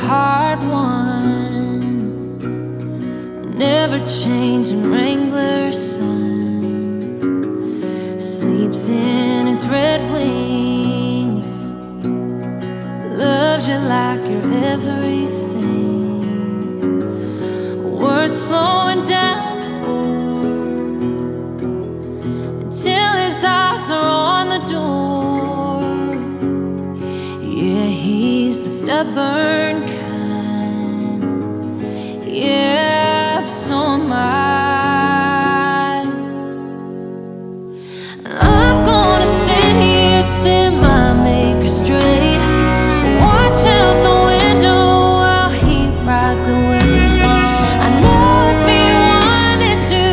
hard one, a never-changing Wrangler sun sleeps in his red wings, loves you like you're everything, worth slowing down for until his eyes are on the door. Yeah, he's the stubborn kind,